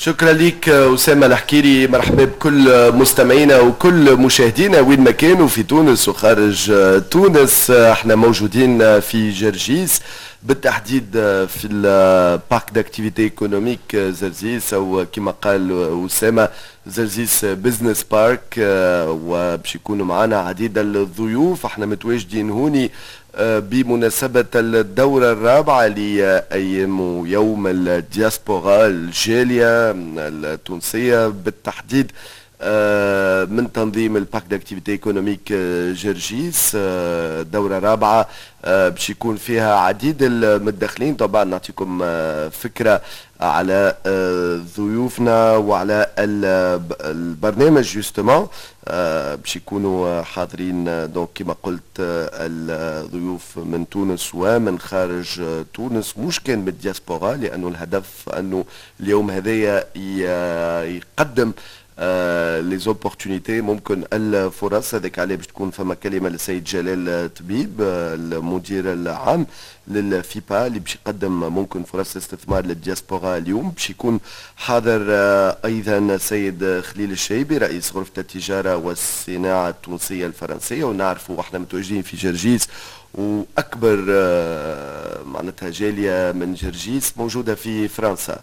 شكرا ليك أسامة الحكيري. مرحبا بكل مستمعينا وكل مشاهدينا وين ما كانوا في تونس وخارج تونس. احنا موجودين في جرجيس، بالتحديد في البارك داكتيفيتي ايكونوميك زرزيس، او كما قال أسامة زرزيس بزنس بارك. وباش يكونوا معنا عديد الضيوف. احنا متواجدين هوني بمناسبة الدورة الرابعة لأيام يوم الدياسبورا الجالية التونسية، بالتحديد من تنظيم الباك داكتيفيتي ايكونوميك جرجيس. دورة رابعة باش يكون فيها عديد المتدخلين. طبعا نعطيكم فكرة على ضيوفنا وعلى البرنامج جوستومون باش يكونوا حاضرين. دونك كما قلت الضيوف من تونس ومن خارج تونس، مش كان من الدياسبورا، لانه الهدف انه اليوم هذايا يقدم لي زوبورتونيتي، ممكن الفرص. هذاك عليه باش تكون فما كلمه للسيد جلال طبيب المدير العام للفيبا اللي باش يقدم ممكن فرص استثمار للدياسبورا اليوم. باش يكون حاضر ايضا السيد خليل الشيبي رئيس غرفه التجاره والصناعه التونسيه الفرنسيه. ونعرفوا واحنا متواجدين في جرجيس، واكبر معناتها جاليه من جرجيس موجوده في فرنسا،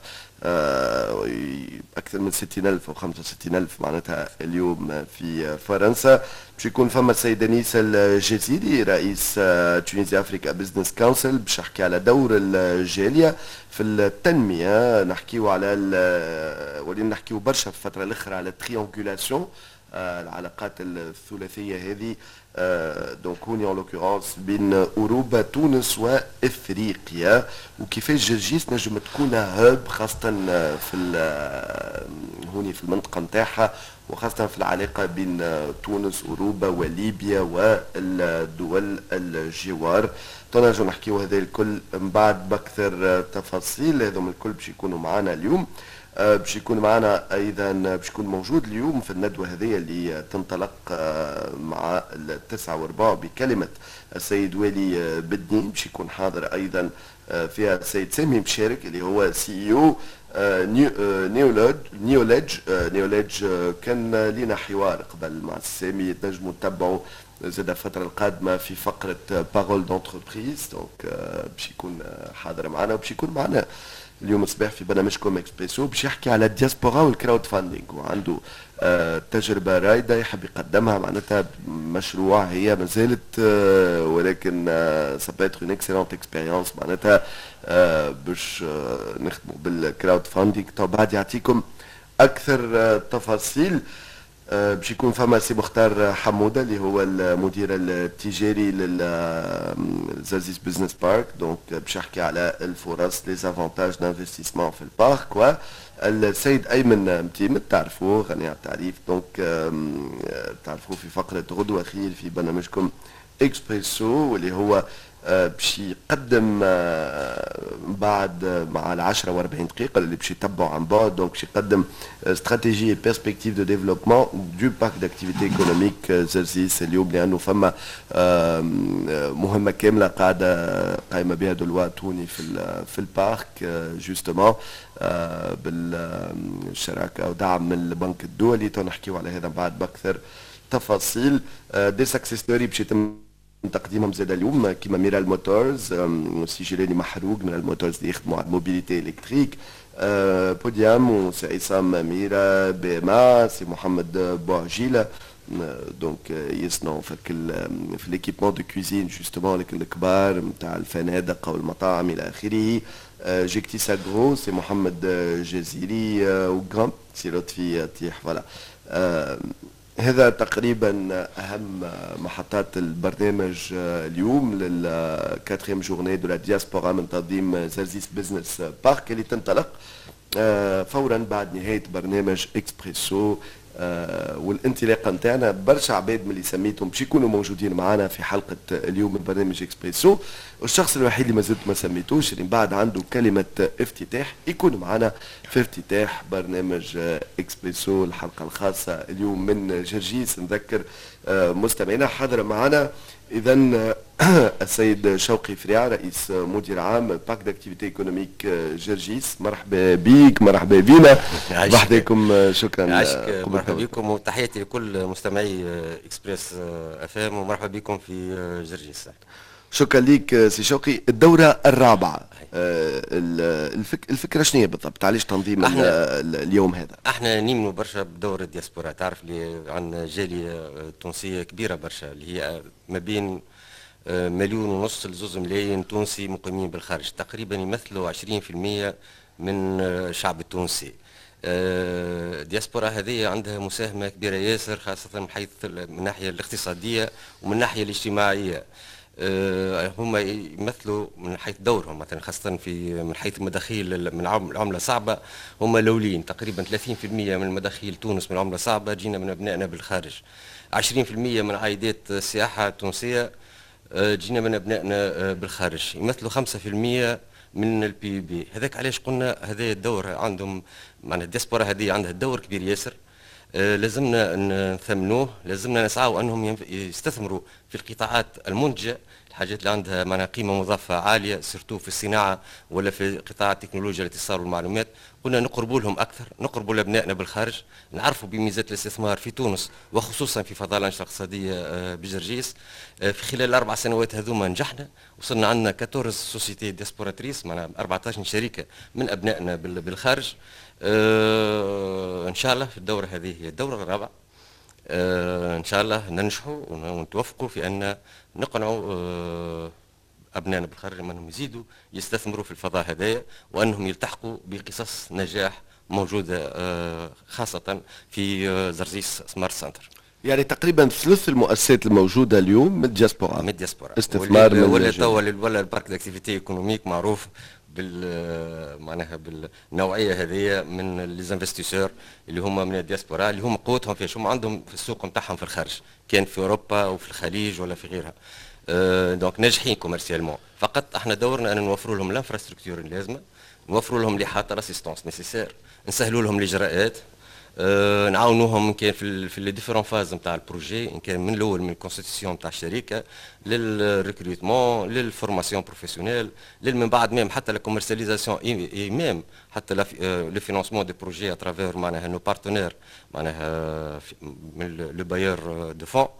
أكثر من 60,000 أو 65,000 معناتها اليوم في فرنسا. باش يكون فما السيد أنيس الجزيري رئيس تونيزي أفريكا بزنس كونسل، باش يحكي على دور الجالية في التنمية. نحكيو على ولينا نحكيو برشا في الفترة الأخرى على التريانجولاسيون، العلاقات الثلاثية هذه. دونك هوني اون لوكورونس بين اوروبا تونس وافريقيا، وكيفاش جرجيس نجم تكون هاب خاصة في هوني في المنطقة نتاعها، وخاصة في العلاقة بين تونس اوروبا وليبيا والدول الجوار. تنجم نحكيو هذا الكل من بعد باكثر تفاصيل. هذوم الكل باش يكونوا معنا اليوم. باش يكون معنا ايضا، باش يكون موجود اليوم في الندوه هذه اللي تنطلق مع 9:15 بكلمه السيد والي بدنين. باش يكون حاضر ايضا فيها السيد سامي مشارك اللي هو سي او نيولوج. كان لينا حوار قبل مع سامي، تنجموا تتبعوا زاد الفتره القادمه في فقره بارول دونتربريز. دونك باش يكون حاضر معنا، وباش يكون معنا اليوم الصباح في برنامجكم اكسبريسو باش يحكي على الدياسبورا والكراود فاندينغ، وعنده تجربة رايدة يحب يقدمها. معناتها مشروع هي مازالت ولكن سابيتر اون اكسيلونت اكسبيريونس معناتها باش نخدموا بالكراود فاندينغ. طب بعد يعطيكم اكثر تفاصيل. باش يكون فما سي مختار حموده اللي هو المدير التجاري للزرزيس بزنس بارك. دونك باش يحكي على الفرص لي زافونتاج دانفستيسمون في البارك. والسيد ايمن متيمت تعرفوه غني عن التعريف، دونك تعرفوه في فقره غدوه خير في برنامجكم اكسبريسو، واللي هو باش يقدم بعد مع 10:40 اللي باش يتبعوا عن بعد. دونك باش يقدم استراتيجي بيرسبكتيف دو ديفلوبمون دو بارك داكتيفيتي ايكونوميك زرزيس اليوم، لانه فما مهمه كامله قايمه بها دلوقتي توني في البارك جوستومون بالشراكه ودعم من البنك الدولي. تنحكيو على هذا بعد باكثر تفاصيل. دي سكسس ستوري باش يتم تقديمهم زاد اليوم كيما ميرال موتورز، سي جيلاني محروق من الموتورز اللي يخدموا على الموبيليتي الكتريك. بوديام سي عصام ميرا بي ام، سي محمد بوعجيله. دونك يصنعوا في ليكيبمون دو كوزين جوستومون الكبار نتاع الفنادق او المطاعم الى اخره. جيكتي ساغرو سي محمد جزيري وغرام سي لطفي طيح. فوالا هذا تقريبا اهم محطات البرنامج اليوم للكاتريم جورني دو لا دياسبورا من تنظيم زرزيس بزنس بارك اللي تنطلق فورا بعد نهايه برنامج اكسبريسو. والانطلاقه نتاعنا برشا عباد من اللي سميتهم باش يكونوا موجودين معنا في حلقه اليوم من برنامج اكسبريسو. والشخص الوحيد اللي ما زلت ما سميتوش اللي بعد عنده كلمه افتتاح يكون معنا في افتتاح برنامج اكسبريسو الحلقه الخاصه اليوم من جرجيس. نذكر مستمعينا حاضر معنا إذا السيد شوقي فريع رئيس مدير عام باك داكتيفيتي ايكونوميك جرجيس، مرحبا بك، مرحبا بينا، مرحبا شكرا. عاشك، مرحبا بكم وتحياتي لكل مستمعي اكسبريس اف ام ومرحبا بكم في جرجيس. شكرا لك سي شوقي. الدورة الرابعة، الفكرة شنو هي بالضبط؟ علاش تنظيم اليوم هذا؟ احنا نؤمنوا برشا بدور الدياسبورا، تعرف لي عندنا جالية تونسية كبيرة برشا اللي هي ما بين 1.5 مليون ل2 ملايين تونسي مقيمين بالخارج، تقريبا يمثلوا 20% من الشعب التونسي. الدياسبورا هذه عندها مساهمة كبيرة ياسر، خاصة من حيث من الناحية الاقتصادية ومن الناحية الاجتماعية. هم يمثلوا من حيث دورهم مثلا، خاصة من حيث المداخيل من العملة صعبة، هم الأولين. تقريبا 30% من مداخيل تونس من العملة صعبة جينا من أبنائنا بالخارج. 20% من عائدات السياحة التونسية جينا من أبنائنا بالخارج، يمثلوا 5% من البي بي. هذاك علاش قلنا هذا الدور عندهم، معناها الدياسبورا هذه عندها دور كبير ياسر. لازمنا نثمنوه، لازمنا نسعوا انهم يستثمروا في القطاعات المنتجه، الحاجات اللي عندها معناها قيمه مضافه عاليه، سيرتو في الصناعه ولا في قطاع التكنولوجيا الاتصال والمعلومات. قلنا نقربوا لهم اكثر، نقربوا لابنائنا بالخارج، نعرفوا بميزات الاستثمار في تونس وخصوصا في فضاء الانشطه الاقتصاديه بجرجيس. في خلال ال4 سنوات هذوما نجحنا، وصلنا عندنا 14 سوسيتي ديسبوراتريس، معناها 14 شركه من ابنائنا بالخارج. ان شاء الله في الدوره هذه هي الدوره الرابعه، ان شاء الله ننجحوا ونتوفقوا في ان نقنعوا ابنائنا بالخارج انهم يزيدوا يستثمروا في الفضاء هذايا، وانهم يلتحقوا بقصص نجاح موجوده خاصه في زرزيس سمارت سنتر. يعني تقريبا ثلث المؤسسات الموجوده اليوم من الدياسبورا. من الدياسبورا استثمار ولا توا ولا البارك داكتيفيتي ايكونوميك معروف معناها بالنوعيه هذه من ليزانفستيسور اللي هما من الدياسبورا، اللي هما قوتهم في شو عندهم في السوق نتاعهم في الخارج، كان في اوروبا وفي الخليج ولا في غيرها. دونك ناجحين كوميرسيالمون. فقط احنا دورنا ان نوفروا لهم الانفراستركتور اللازمه، نوفروا لهم لي حاطه لاسيستونس نيسيسير، نسهلوا لهم الاجراءات، نعاونوهم ان كان في لي ديفيرون فاز نتاع البروجي، ان كان من الاول من الكونستيتيسيون نتاع الشركه للريكروتمون للفورماسيون بروفيسيونيل من بعد ميم حتى لا كوميرسياليزاسيون اي ميم حتى لو فينانسمون دي بروجي اترافير معناها نو بارتنير معناها من لو بايور دو فون.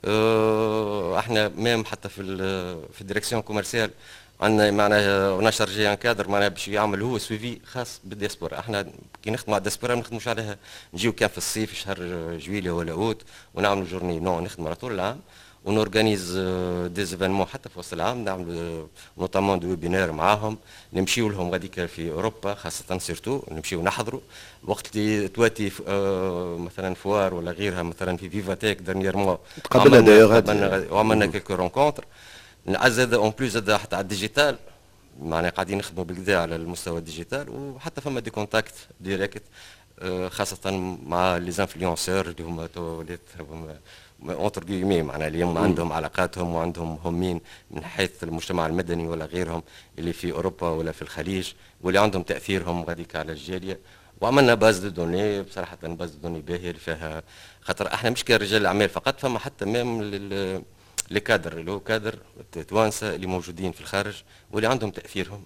احنا ميم حتى في الديريكسيون كوميرسيال عندنا معناها اون شارجي ان كادر معناها باش يعمل هو سويفي خاص بالدياسبورا. احنا كي نخدموا على الدياسبورا ما نخدموش عليها نجيو كان في الصيف شهر جويلية ولا اوت ونعملوا جورني، نو نخدموا على طول العام ونورغانيز دي زيفينمون حتى في وسط العام، نعملوا نوتامون دو ويبينار معاهم، نمشيو لهم غاديك في اوروبا خاصه سيرتو نمشيو نحضروا وقت اللي تواتي مثلا فوار ولا غيرها، مثلا في فيفاتيك دانييرمون عملنا كيلكو رونكونتر. نعزز اون بليس زاد حتى على الديجيتال، معناها قاعدين نخدموا بالكدا على المستوى الديجيتال، وحتى فما دي كونتاكت ديريكت خاصه مع لي انفلونسور اللي هما تو ولات اونتر كيمي معناها اليوم عندهم علاقاتهم وعندهم همين من حيث المجتمع المدني ولا غيرهم اللي في اوروبا ولا في الخليج واللي عندهم تاثيرهم غاديك على الجاليه. وعملنا باز دو دوني بصراحه باز دو دوني باهيه اللي فيها، خاطر احنا مش كرجال الاعمال فقط، فما حتى ميم لي كادر اللي هو كادر توانسه اللي موجودين في الخارج واللي عندهم تاثيرهم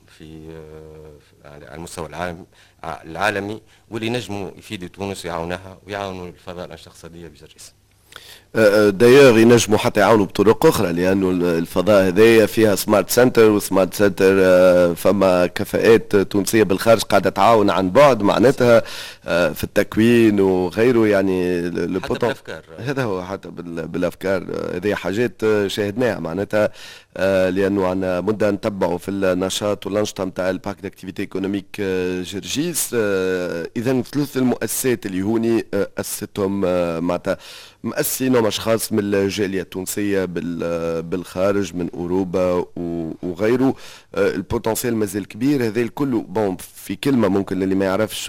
على المستوى العالمي واللي نجموا يفيدوا تونس ويعاونوها ويعاونوا الفضاء الانشطه الاقتصاديه بجرجيس. دايوغ ينجموا حتى يعاونوا بطرق اخرى، لانه الفضاء هذايا فيها سمارت سنتر، وسمارت سنتر فما كفاءات تونسيه بالخارج قاعده تعاون عن بعد معناتها في التكوين وغيره، يعني حتى بالافكار. هذا هو حتى بالافكار، هذه حاجات شاهدناها معناتها، لانه عندنا مده نتبعوا في النشاط والانشطه نتاع الباك داكتيفيتي ايكونوميك جرجيس. اذا ثلث المؤسسات اللي هوني اسستهم معناتها مؤسسينهم اشخاص من الجاليه التونسيه بالخارج من اوروبا وغيره. البوتنسيال مازال كبير. هذا الكل بون في كلمه ممكن اللي ما يعرفش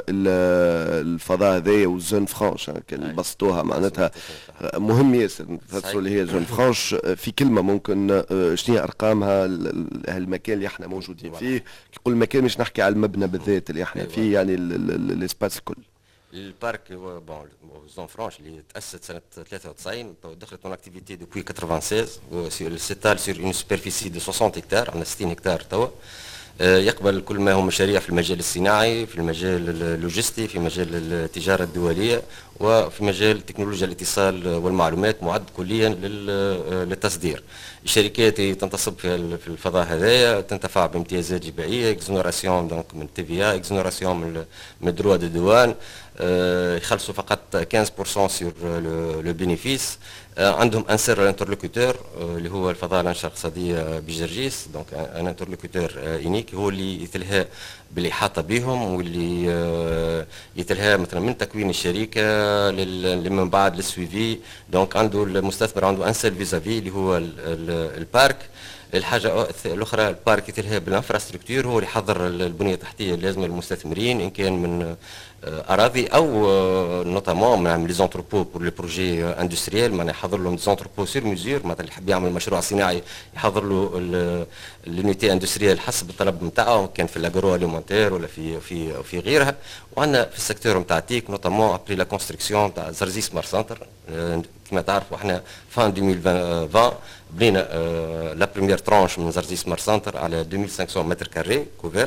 الفضاء هذايا والزون فرانش كان بسطوها معناتها مهم ياسر نفسروا اللي هي زون فرانش في كلمه ممكن شنو هي ارقامها المكان اللي احنا موجودين فيه. يقول المكان مش نحكي على المبنى بالذات اللي احنا فيه، يعني الاسباس الكل. البارك بون زون فرانش اللي تأسست سنة 93 دخلت اون اكتيفيتي دوبوي 96 سيتال سور اون سوبرفيسي دو 60 هكتار، عندنا 60 هكتار توا. يقبل كل ما هو مشاريع في المجال الصناعي، في المجال اللوجستي، في مجال التجارة الدولية، وفي مجال تكنولوجيا الاتصال والمعلومات، معد كليا للتصدير. الشركات تنتصب في الفضاء هذايا تنتفع بامتيازات جبائية، اكزونوراسيون دونك من تي في اي، اكزونوراسيون من دروا دو دوان، يخلصوا فقط 15% سور لو بينيفيس. عندهم ان سير انترلوكوتور اللي هو الفضاء الانشطه الاقتصاديه بجرجيس، دونك ان انترلوكوتور انيك هو اللي يتلهى بالاحاطه بهم، واللي يتلهى مثلا من تكوين الشركه من بعد للسويفي. دونك عنده المستثمر عنده ان سيل فيزافي اللي هو البارك. الحاجه الاخرى البارك يتلهى بالانفراستركتور، هو اللي يحضر البنيه التحتيه اللازمه للمستثمرين، ان كان من اراضي او نوتامون نعمل لي زونتروبو بور لي بروجي اندستريال، معناها يحضر لهم زونتروبو سير ميزور. مثلا اللي يحب يعمل مشروع صناعي يحضر له لونيتي اندستريال حسب الطلب نتاعو، كان في الاغرو اليمونتير ولا في غيرها. وعندنا في السيكتور نتاع تيك نوتامون ابري لا كونستركسيون نتاع زرزيس سمارت سنتر. كما تعرفوا احنا فان 2020 بنينا لا بريمير ترانش من زرزيس سمارت سنتر على 2500 متر كاري كوفير.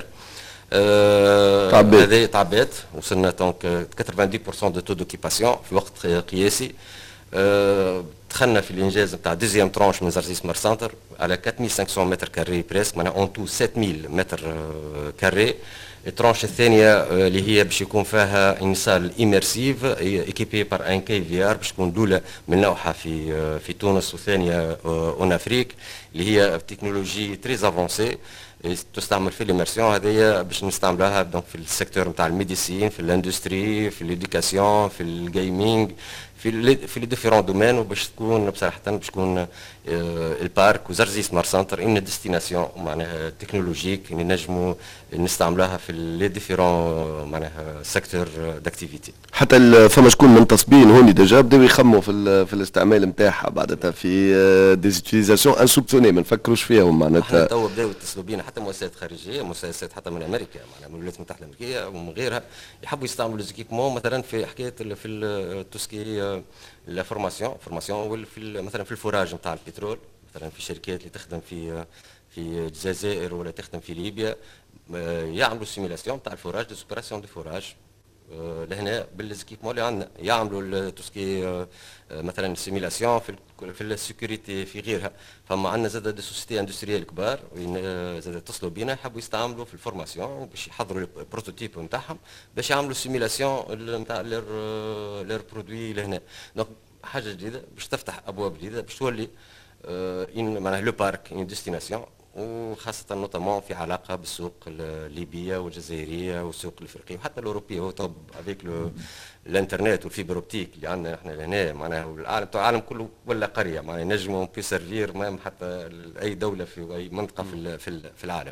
هذه تعبات، وصلنا دونك 90% دو تو دوكيباسيون في وقت قياسي. دخلنا في الانجاز نتاع دوزيام ترانش من زرزيس سمارت سنتر على 4500 متر كاري بريسك، معناها اون تو 7000 متر كاري. الترانش الثانيه اللي هي باش يكون فيها ان سال ايميرسيف ايكيبي بار ان كي في ار، باش تكون الاولى من نوعها في تونس، وثانيه اون افريك، اللي هي تكنولوجي تري افونسي تستعمل في الاميرسيون. هذه باش نستعملوها دونك في السيكتور نتاع الميديسين، في الاندستري، في ليديكاسيون، في الجيمنج، في لي ديفيرون دومين. وباش تكون بصراحه باش تكون البارك وزرزيس سمارت سنتر ان ديستيناسيون معناها تكنولوجيك اللي نجموا نستعملوها في لي ديفيرون معناها سيكتور داكتيفيتي. حتى فما شكون منتصبين هوني ديجا بداو يخموا في الاستعمال نتاعها بعدها في ديزيتيليزاسيون انسوبسوني ما نفكروش فيهم معناتها. احنا تو بداو يتصلوا بينا حتى مؤسسات خارجيه، مؤسسات حتى من امريكا معناها من الولايات المتحده الامريكيه ومن غيرها، يحبوا يستعملوا ليزيكيبمون مثلا في حكايه في توسكي لا فورماسيون مثلا في الفوراج نتاع البترول، مثلا في شركات اللي تخدم في الجزائر ولا تخدم في ليبيا، يعملوا سيميلاسيون تاع الفوراج دي سوبيراسيون دي فوراج لهنا بالزكيبمون اللي عندنا. يعملوا توسكي مثلا سيميلاسيون في السيكوريتي في غيرها. فما عندنا زاد دي سوسيتي اندستريال كبار زاد اتصلوا بينا يحبوا يستعملوا في الفورماسيون باش يحضروا البروتوتيب نتاعهم باش يعملوا سيميلاسيون نتاع لير برودوي لهنا. دونك حاجه جديده باش تفتح ابواب جديده باش تولي معناها لو بارك اون ديستيناسيون، وخاصة نوتامون في علاقة بالسوق الليبية والجزائرية والسوق الافريقية وحتى الاوروبية. هو طب افيك الانترنت والفيبر اوبتيك اللي عندنا احنا لهنا معناها العالم كله ولا قرية معناها نجموا بي سيرفير مام حتى اي دولة في اي منطقة في العالم.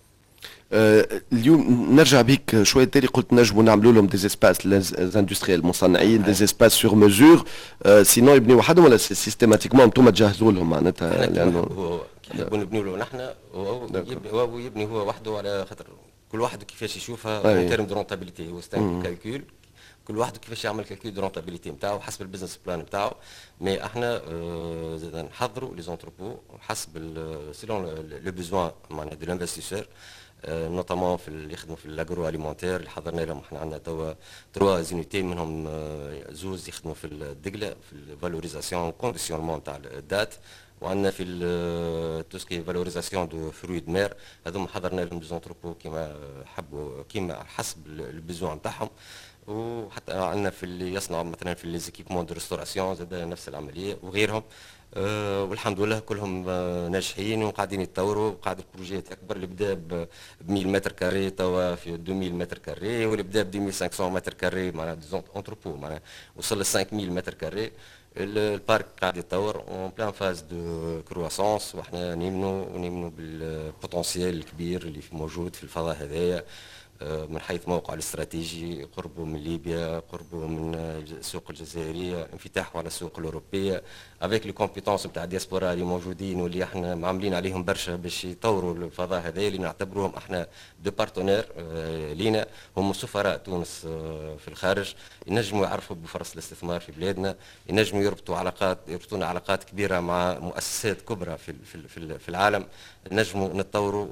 اليوم نرجع بيك شويه تاني، قلت نجموا نعملوا لهم دي اسباس للاندستريال المصنعين دي اسباس سور ميزور، سينو يبنيوا وحدهم ولا سيستيماتيكمون انتم تجهزوا لهم معناتها؟ لانه نحبوا نبنيوا له نحن وهو يبني هو وحده، على خاطر كل واحد كيفاش يشوفها ان تيرم دو رونتابيليتي. هو ستان كالكول كل واحد كيفاش يعمل كالكول دو رونتابيليتي نتاعو حسب البيزنس بلان نتاعو. مي احنا زاد نحضروا لي زونتروبو حسب سيلون لو بيزوان معناها دو لانفستيسور، نوتامون في اللي يخدموا في الاغرو اليمونتير اللي حضرنا لهم. احنا عندنا توا 3 زينيتي منهم زوز يخدموا في الدقله في الفالوريزاسيون كونديسيونمون نتاع الدات، وعندنا في توسكي فالوريزاسيون دو فروي دو مير. هذوما حضرنا لهم دي زونتروبو كيما حبوا كيما حسب البيزوان نتاعهم. وحتى عندنا في اللي يصنعوا مثلا في لي زيكيبمون دو ريستوراسيون زاد نفس العمليه وغيرهم. والحمد لله كلهم ناجحين وقاعدين يتطوروا. وقاعد البروجيات اكبر اللي بدا ب 1000 متر كاري توا في 2000 متر كاري، واللي بدا ب 2500 متر كاري معناها اونتروبو معناها وصل ل 5000 متر كاري. البارك قاعد يتطور اون بلان فاز دو كرواسونس، واحنا نيمنوا بالبوتنسيال الكبير اللي موجود في الفضاء هذايا. من حيث موقعه الاستراتيجي، قربه من ليبيا، قربه من السوق الجزائريه، انفتاحه على السوق الاوروبيه، افيك لي كومبيتونس نتاع الدياسبورا اللي موجودين واللي احنا معاملين عليهم برشا باش يطوروا الفضاء هذا اللي نعتبروهم احنا دو بارتنير لينا، هم سفراء تونس في الخارج، ينجموا يعرفوا بفرص الاستثمار في بلادنا، ينجموا يربطونا علاقات كبيره مع مؤسسات كبرى في العالم، نجموا نتطوروا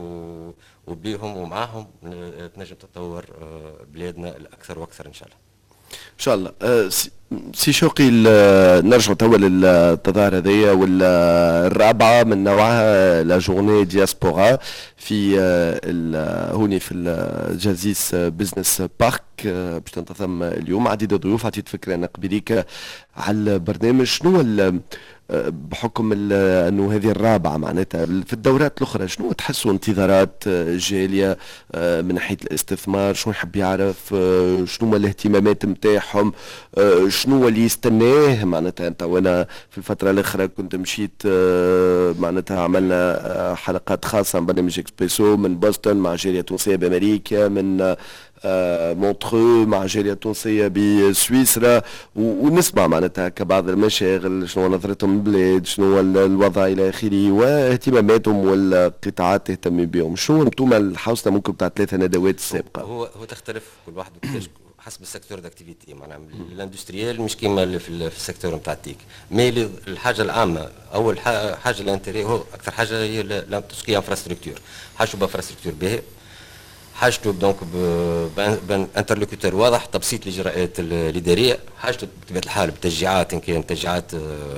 وبيهم ومعاهم تنجم تتطور بلادنا الاكثر واكثر ان شاء الله. ان شاء الله. سي شوقي، نرجع توا للتظاهرة هذيا والرابعة من نوعها لا جورني دياسبورا في هوني في الجازيس بزنس بارك باش تنتظم اليوم. عديد الضيوف عطيت فكرة أنا قبليك على البرنامج. شنو بحكم انه هذه الرابعه معناتها في الدورات الاخرى شنو تحسوا انتظارات الجاليه من ناحيه الاستثمار؟ شنو يحب يعرف؟ شنو الاهتمامات نتاعهم؟ شنو اللي يستناه معناتها؟ انت وانا في الفتره الاخرى كنت مشيت معناتها عملنا حلقات خاصه من برنامج اكسبريسو من بوسطن مع جاليه تونسيه بامريكا، من مونترو مع جاليه تونسيه بسويسرا، ونسمع معناتها كبعض المشاغل شنو نظرتهم للبلاد، شنو الوضع الى اخره، واهتماماتهم والقطاعات تهتم بهم. شنو انتم الحوسه ممكن بتاع 3 ندوات السابقه؟ هو تختلف كل واحد حسب السيكتور داكتيفيتي، معناها الاندستريال مش كيما في السيكتور نتاع التيك، مي الحاجه العامه اول حاجه الانتري هو اكثر حاجه هي تسكي انفراستركتور، حاجه بانفراستركتور باهي، حاجته دونك بانترلوكوتور واضح، تبسيط الاجراءات الاداريه، حاجته بطبيعه الحال بتشجيعات ان كان تشجيعات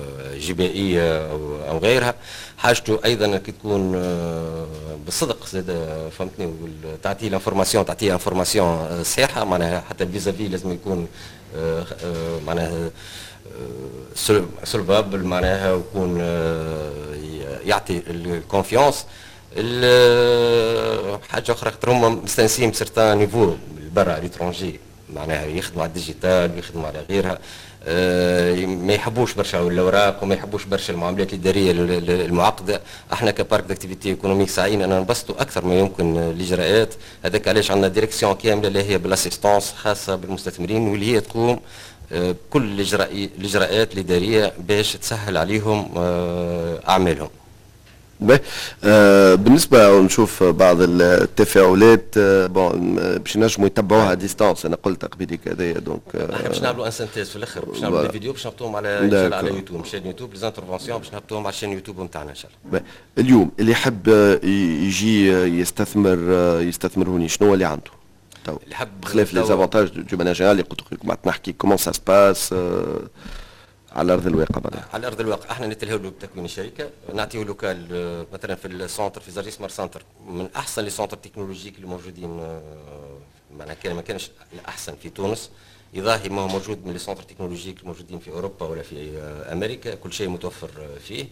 جبائيه او غيرها، حاجته ايضا كي تكون بالصدق زاد فهمتني، تعطيه انفورماسيون صحيحه، معناها حتى الفيزافي لازم يكون معناها سولفابل معناها، ويكون يعطي الكونفيونس. حاجه اخرى خاطر هما مستانسين بسرتان نيفو برا ليترونجي، معناها يخدموا على الديجيتال ويخدموا على غيرها، ما يحبوش برشا الاوراق وما يحبوش برشا المعاملات الاداريه المعقده. احنا كبارك داكتيفيتي ايكونوميك سعينا ان نبسطوا اكثر ما يمكن الاجراءات، هذاك علاش عندنا ديريكسيون كامله اللي هي بالاسيستونس خاصه بالمستثمرين، واللي هي تقوم بكل الاجراءات الاداريه باش تسهل عليهم اعمالهم. بالنسبه نشوف بعض التفاعلات باش نجموا يتبعوها ديستانس. انا قلت قبيلك هذايا دونك احنا باش نعملوا ان سانتيز في الاخر، باش نعملوا الفيديو باش نحطوهم على يوتيوب، شين يوتيوب ليزانترفونسيون باش نحطوهم على الشين يوتيوب نتاعنا ان شاء الله. اليوم اللي يحب يجي يستثمر هوني شنو اللي عنده؟ اللي حب بخلاف لي زافونتاج دو ماناجيال اللي قلت لكم نحكي كومون سا سباس على ارض الواقع. على ارض الواقع احنا نتلهوا له بتكوين الشركه، نعطيه لوكال مثلا في السونتر في زرجي سمارت سنتر، من احسن لي سونتر تكنولوجيك اللي موجودين، معناها ما كانش الاحسن في تونس، يظاهر ما هو موجود من لي سونتر تكنولوجيك الموجودين في اوروبا ولا في امريكا، كل شيء متوفر فيه.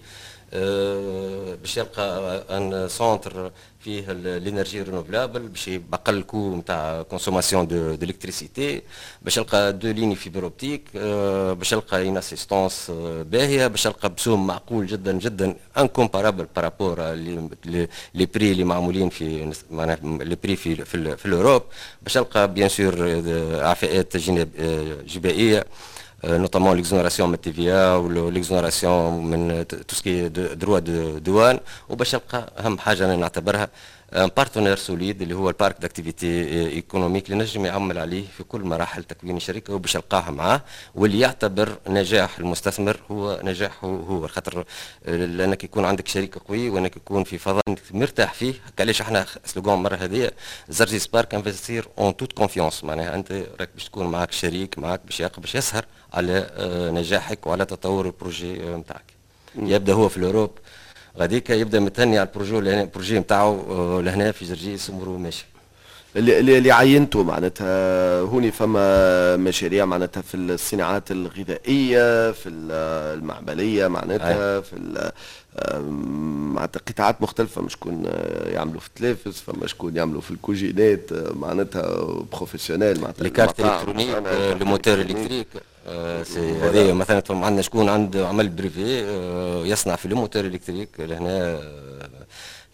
باش يلقى ان سونتر فيه الانرجي رينوفلابل باش يبقى كو نتاع كونسوماسيون دو الكتريسيتي، باش يلقى 2 ليني فيبر اوبتيك، باش يلقى اون اسيستونس باهيه، باش يلقى بسوم معقول جدا جدا انكومبارابل بارابور لي بري اللي معمولين في معناها لي بري في الاوروب، باش يلقى بيان سور اعفاءات جبائيه notamment l'exonération من TVA ou l'exonération من tout ce qui est droit de douane، وباش يلقى اهم حاجه انا نعتبرها بارتنير سوليد اللي هو البارك داكتيفيتي ايكونوميك اللي نجم يعمل عليه في كل مراحل تكوين الشركه، وباش يلقاها معاه، واللي يعتبر نجاح المستثمر هو نجاحه هو، خاطر لانك يكون عندك شركه قوي وانك يكون في فضاء مرتاح فيه. علاش احنا سلوغون المره هذه زرجي سبارك انفستير اون توت كونفيونس، معناها انت راك باش تكون معك شريك معك باش يسهر على نجاحك وعلى تطور البروجي نتاعك. يبدا هو في الاوروب غاديك يبدا متهني على البروجي نتاعو لهنا في زرجيس اموره ماشي. اللي عينته معناتها هوني فما مشاريع معناتها في الصناعات الغذائيه، في المعمليه معناتها في معناتها قطاعات مختلفه، مش شكون يعملوا في التلافز، فما شكون يعملوا في الكوجينات معناتها بروفيسيونيل، معناتها لي كارت الكترونيك لو موتور الكتريك هذه مثلا عندنا شكون عنده عمل بريفي يصنع في الموتور الكتريك لهنا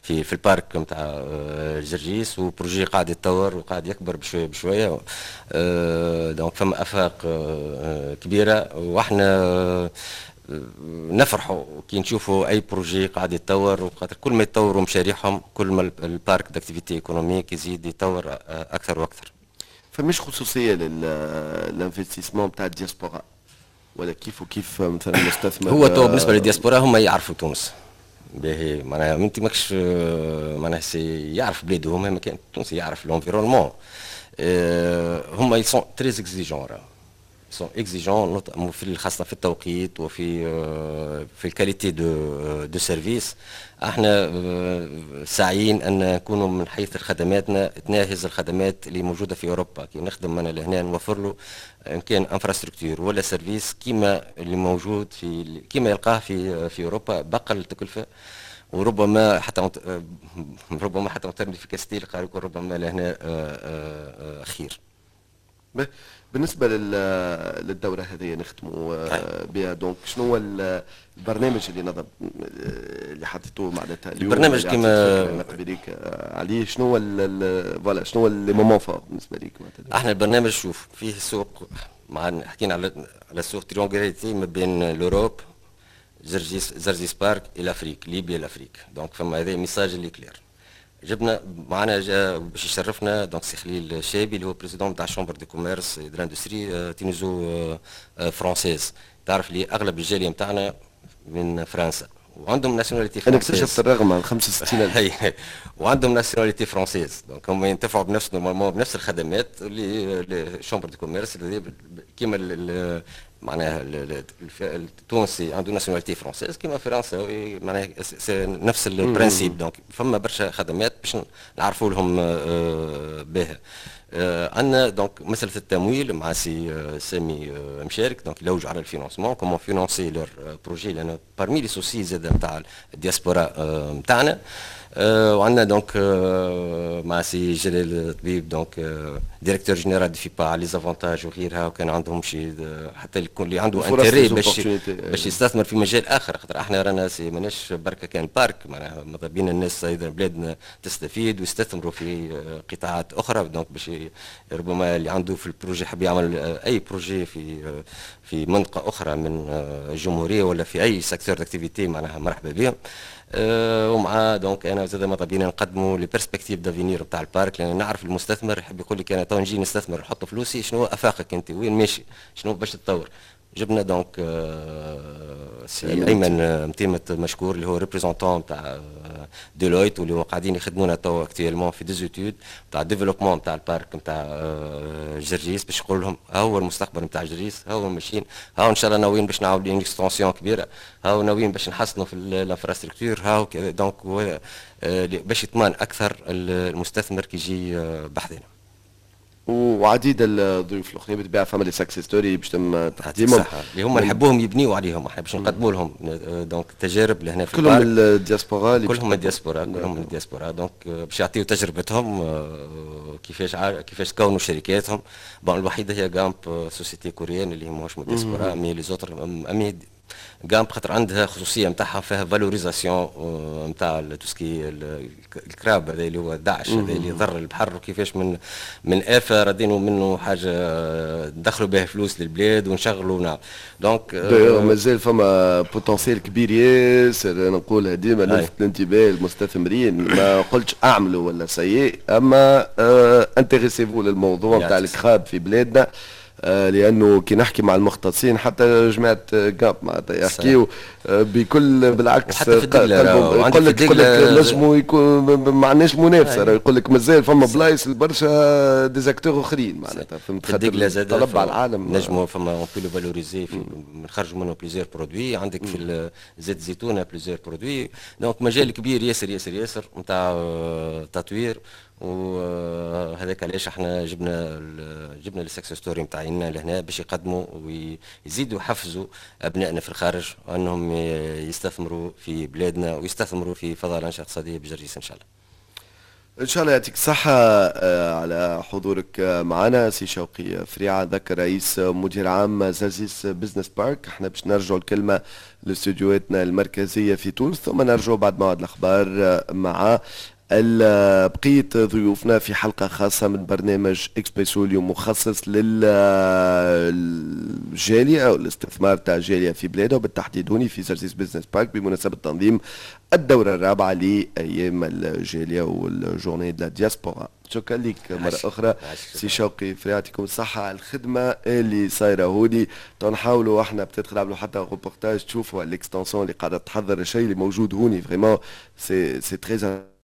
في البارك نتاع جرجيس، وبروجي قاعد يتطور وقاعد يكبر بشويه بشويه. دونك فما افاق كبيره، واحنا نفرحوا كي نشوفوا اي بروجي قاعد يتطور، وخاطر كل ما يتطوروا مشاريعهم كل ما البارك داكتيفيتي ايكونوميك يزيد يتطور اكثر واكثر. فمش خصوصيه للانفستيسمون بتاع الدياسبورا، ولا كيف وكيف مثلا مستثمر؟ هو تو بالنسبه للدياسبورا هم يعرفوا تونس باهي، معناها انت ماكش معناها يعرف بلاده، هما ما كان تونسي يعرف لونفيرونمون. هما يسون تريز اكزيجون، سون اكزيجون في خاصه في التوقيت وفي في الكاليتي دو سيرفيس. احنا ساعيين ان نكونوا من حيث خدماتنا تناهز الخدمات اللي موجوده في اوروبا. كي نخدم انا لهنا نوفر له ان كان انفراستركتور ولا سيرفيس كيما اللي موجود في كيما يلقاه في اوروبا باقل التكلفه، وربما حتى نترمي في كاستيل قالوا ربما لهنا خير. بالنسبة للدورة هذه نختموا بها، دونك شنو هو البرنامج اللي نظم اللي حطيتوه معناتها اليوم؟ البرنامج كما عليه شنو هو فوالا شنو هو لي مومون فور بالنسبة ليك؟ احنا البرنامج شوف فيه سوق، مع حكينا على السوق تريونغولاريتي ما بين لوروب زرزيس بارك الى افريك، ليبيا الافريك. دونك فما هذا ميساج اللي كلير. جبنا معنا جا باش يشرفنا دونك سي خليل الشابي اللي هو بريزيدون تاع شومبر دو كوميرس دو لاندستري تينيزو فرونسيز. تعرف لي اغلب الجاليه نتاعنا من فرنسا وعندهم ناسيوناليتي فرونسيز. انا اكتشفت الرقم عن 65,000 وعندهم ناسيوناليتي فرونسيز، دونك هم ينتفعوا بنفس نورمالمون بنفس الخدمات اللي شومبر دو كوميرس كيما معناها التونسي عنده ناسيوناليتي فرونسيز كيما فرنساوي، معناها نفس البرانسيب. دونك فما برشا خدمات باش نعرفوا لهم بها. عندنا دونك مساله التمويل مع سي سامي مشارك، دونك يلوج على الفينونسمون كومون فينونسي لور بروجي، لان بارمي لي سوسي زاد نتاع الدياسبورا نتاعنا. وعندنا دونك مع سي جلال الطبيب دونك ديريكتور جينيرال دي فيبا على لي زافونتاج وغيرها، وكان عندهم شي حتى اللي عنده انتري باش يستثمر في مجال اخر. خاطر احنا رانا ماناش بركه كان بارك، معناها ماذا بينا الناس ايضا بلادنا تستفيد ويستثمروا في قطاعات اخرى. دونك باش ربما اللي عنده في البروجي حاب يعمل اي بروجي في منطقه اخرى من الجمهوريه ولا في اي سيكتور داكتيفيتي، معناها مرحبا بهم. ومع دونك انا زاد ماذا بينا نقدموا لي بيرسبكتيف دافينير نتاع البارك، لان نعرف المستثمر يحب يقول لك انا تو نجي نستثمر نحط فلوسي، شنو افاقك انت وين ماشي، شنو باش تطور. جبنا دونك سي ايمن متيمة مشكور اللي هو ريبريزونتون تاع ديلويت، واللي هو قاعدين يخدمونا تو اكتويلمون في ديزوتود تاع ديفلوبمون تاع البارك نتاع جرجيس، باش يقول لهم ها هو المستقبل نتاع جرجيس، ها هو ماشيين، ها هو ان شاء الله ناويين باش نعاودوا اكستونسيون كبيره، ها هو ناويين باش نحسنوا في الانفراستركتور، ها هو دونك باش يطمن اكثر المستثمر كي يجي بحذنا. وعديد الضيوف الاخرين بالطبيعه فما لي ساكسيس ستوري باش تم تقديمهم اللي هم نحبوهم يبنيوا عليهم، احنا باش نقدموا لهم دونك تجارب لهنا في كلهم الدياسبورا كلهم الدياسبورا دونك باش يعطيوا تجربتهم كيفاش كونوا شركاتهم. بون الوحيده هي جامب سوسيتي كوريان اللي ماهوش من الدياسبورا، مي لي زوتر امي جامب خاطر عندها خصوصيه نتاعها فيها فالوريزاسيون نتاع توسكي الكراب هذا اللي هو داعش هذا اللي ضر البحر، وكيفاش من افه ردينوا منه حاجه ندخلوا بها فلوس للبلاد ونشغلوا نعم. دونك مازال فما بوتنسيال كبير ياسر، نقولها ديما نلفت الانتباه المستثمرين، ما قلتش اعملوا ولا سيء، اما انتريسيفو للموضوع نتاع الكراب في بلادنا. لانه كي نحكي مع المختصين حتى جماعه جاب معناتها يحكيوا بكل بالعكس، يقول لك نجموا يكون ما عندناش منافسه، يقول لك مازال فما بلايص برشا ديزاكتور اخرين معناتها فهمت، خاطر طلب على العالم نجموا فما اون بي لو فالوريزي نخرجوا منه بليزير برودوي. عندك في زيت الزيتونه بليزير برودوي، دونك مجال كبير ياسر ياسر ياسر نتاع تطوير. وهذاك علاش احنا جبنا السكسس ستوري نتاعنا لهنا باش يقدموا ويزيدوا يحفزوا ابنائنا في الخارج انهم يستثمروا في بلادنا ويستثمروا في فضاء الانشطه الاقتصاديه بجرجيس ان شاء الله. ان شاء الله يعطيك الصحة على حضورك معنا سي شوقي فريعة، ذكر رئيس مدير عام زازيس بزنس بارك. احنا باش نرجعوا الكلمة لاستديوهاتنا المركزية في تونس، ثم نرجعوا بعد موعد الأخبار مع بقية ضيوفنا في حلقة خاصة من برنامج اكسبريسو اليوم، مخصص للجالية أو الاستثمار تاع الجالية في بلادها، وبالتحديد هوني في زرزيس بزنس بارك بمناسبة تنظيم الدورة الرابعة لأيام الجالية والجورني دو لا دياسبورا. شكرا لك مرة أخرى سي شوقي فري، يعطيكم الصحة على الخدمة اللي صايرة هوني. نحاولوا احنا بتدخل نعملوا حتى روبورتاج تشوفوا الاكستنسيون اللي قاعدة تحضر، الشيء اللي موجود هوني فريمون سي تري